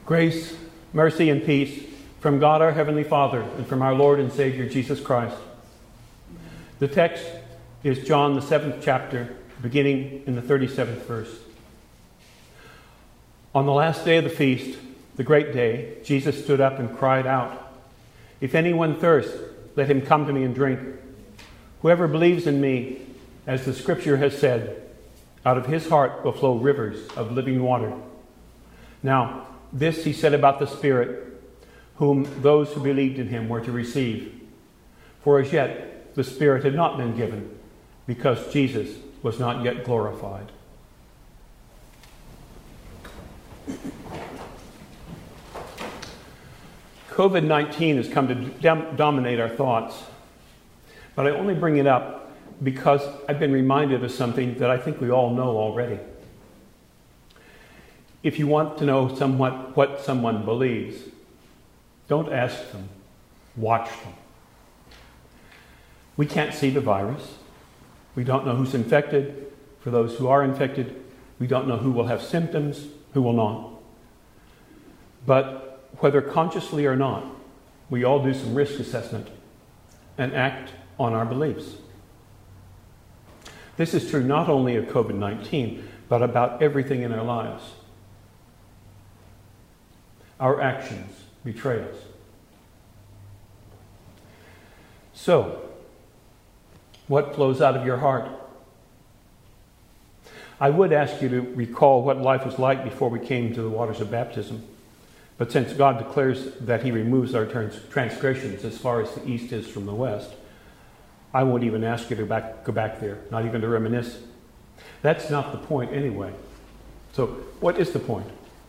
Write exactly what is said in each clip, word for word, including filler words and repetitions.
Grace, mercy, and peace from God our Heavenly Father and from our Lord and Savior Jesus Christ. The text is John, the seventh chapter, beginning in the thirty-seventh verse. On the last day of the feast, the great day, Jesus stood up and cried out, "If anyone thirsts, let him come to me and drink. Whoever believes in me, as the Scripture has said, out of his heart will flow rivers of living water." Now, this he said about the Spirit, whom those who believed in him were to receive. For as yet the Spirit had not been given, because Jesus was not yet glorified. covid nineteen has come to dom- dominate our thoughts, but I only bring it up because I've been reminded of something that I think we all know already. If you want to know somewhat what someone believes, don't ask them, watch them. We can't see the virus. We don't know who's infected. For those who are infected, we don't know who will have symptoms, who will not. But whether consciously or not, we all do some risk assessment and act on our beliefs. This is true not only of covid nineteen, but about everything in our lives. Our actions betray us. So, what flows out of your heart? I would ask you to recall what life was like before we came to the waters of baptism. But since God declares that he removes our trans- transgressions as far as the east is from the west, I won't even ask you to back, go back there, not even to reminisce. That's not the point anyway. So, what is the point?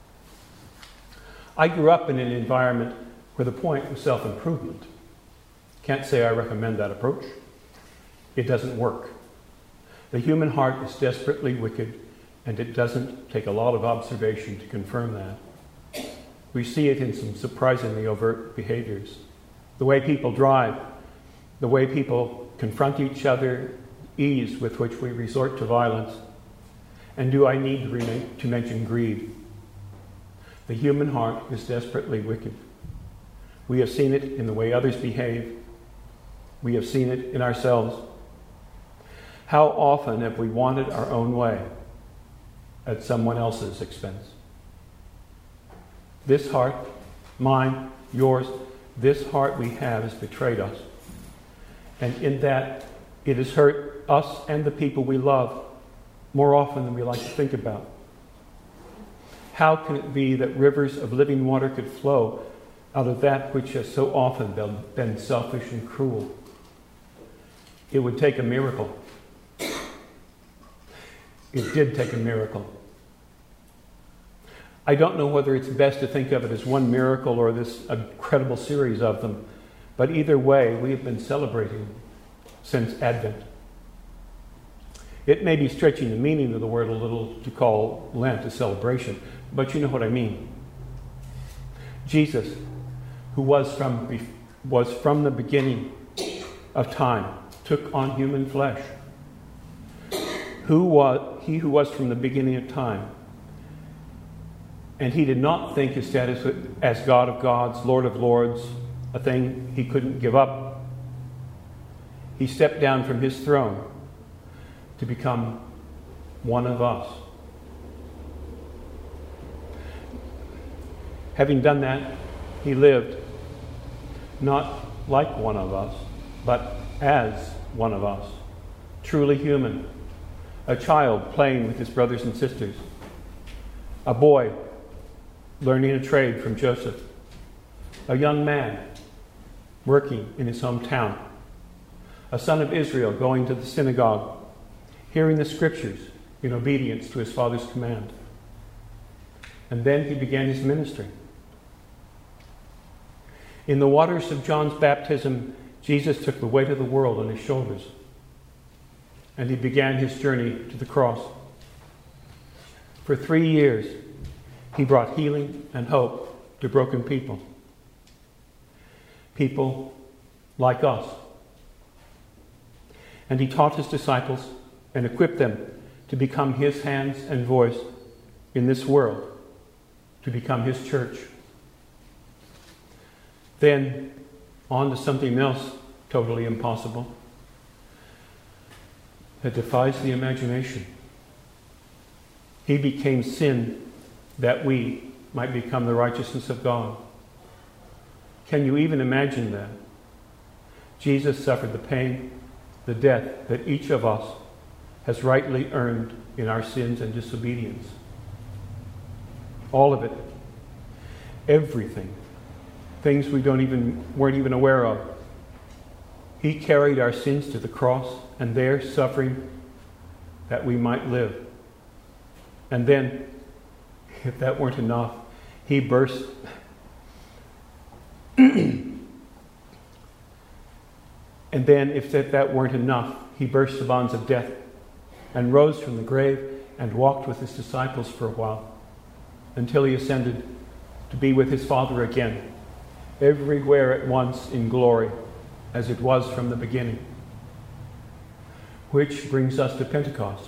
I grew up in an environment where the point was self-improvement. Can't say I recommend that approach. It doesn't work. The human heart is desperately wicked, and it doesn't take a lot of observation to confirm that. We see it in some surprisingly overt behaviors. The way people drive, the way people confront each other, ease with which we resort to violence. And do I need to, re- to mention greed? The human heart is desperately wicked. We have seen it in the way others behave. We have seen it in ourselves. How often have we wanted our own way at someone else's expense? This heart, mine, yours, this heart we have has betrayed us. And in that, it has hurt us and the people we love more often than we like to think about. How can it be that rivers of living water could flow out of that which has so often been, been selfish and cruel? It would take a miracle. It did take a miracle. I don't know whether it's best to think of it as one miracle or this incredible series of them, but either way, we have been celebrating since Advent. It may be stretching the meaning of the word a little to call Lent a celebration, but you know what I mean. Jesus, who was from, was from the beginning of time, took on human flesh. Who was he who was from the beginning of time? And he did not think his status as God of gods, Lord of lords, a thing he couldn't give up. He stepped down from his throne to become one of us. Having done that, he lived not like one of us, but as one of us, truly human, a child playing with his brothers and sisters, a boy learning a trade from Joseph, a young man working in his hometown, a son of Israel going to the synagogue, hearing the scriptures in obedience to his father's command. And then he began his ministry. In the waters of John's baptism, Jesus took the weight of the world on his shoulders, and he began his journey to the cross. For three years, he brought healing and hope to broken people. People like us. And he taught his disciples and equipped them to become his hands and voice in this world to become his church. Then on to something else totally impossible that defies the imagination. He became sin that we might become the righteousness of God. Can you even imagine that? Jesus suffered the pain, the death that each of us has rightly earned in our sins and disobedience. All of it. Everything. Things we don't even weren't even aware of. He carried our sins to the cross, and there, suffering that we might live. And then, if that weren't enough, he burst and then, if that, that weren't enough, he burst the bonds of death and rose from the grave and walked with his disciples for a while until he ascended to be with his Father again, everywhere at once in glory, as it was from the beginning. Which brings us to Pentecost.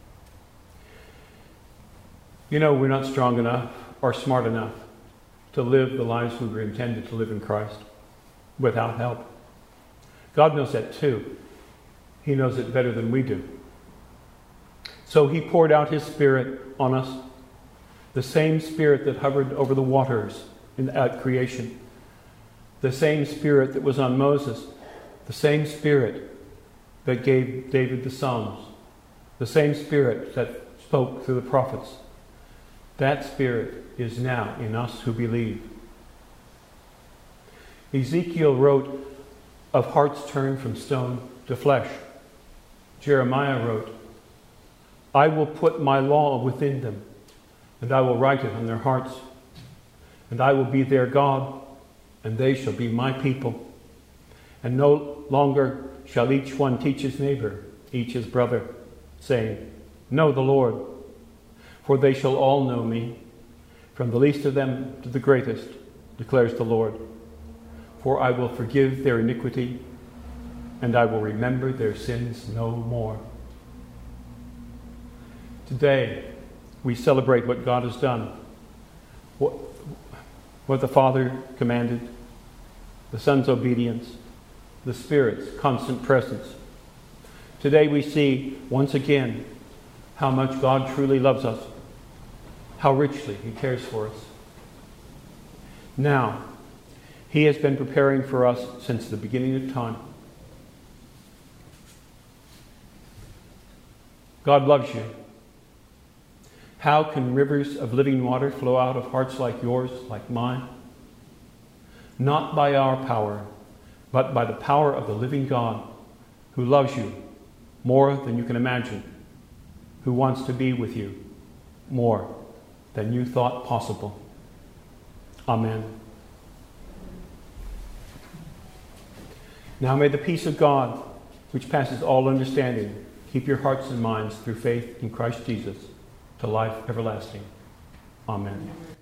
You know, we're not strong enough or smart enough to live the lives we were intended to live in Christ without help. God knows that too. He knows it better than we do. So he poured out his Spirit on us, the same Spirit that hovered over the waters in, at creation, the same Spirit that was on Moses, the same Spirit that gave David the Psalms, the same Spirit that spoke through the prophets. That Spirit is now in us who believe. Ezekiel wrote of hearts turned from stone to flesh. Jeremiah wrote, I will put my law within them, and I will write it on their hearts, and I will be their God, and they shall be my people. And no longer shall each one teach his neighbor, each his brother, saying, Know the Lord, for they shall all know me, from the least of them to the greatest, declares the Lord. For I will forgive their iniquity, and I will remember their sins no more. Today, we celebrate what God has done, what, what the Father commanded, the Son's obedience, the Spirit's constant presence. Today we see, once again, how much God truly loves us, how richly he cares for us. Now, he has been preparing for us since the beginning of time. God loves you. How can rivers of living water flow out of hearts like yours, like mine? Not by our power, but by the power of the living God, who loves you more than you can imagine, who wants to be with you more than you thought possible. Amen. Now may the peace of God, which passes all understanding, keep your hearts and minds through faith in Christ Jesus to life everlasting. Amen.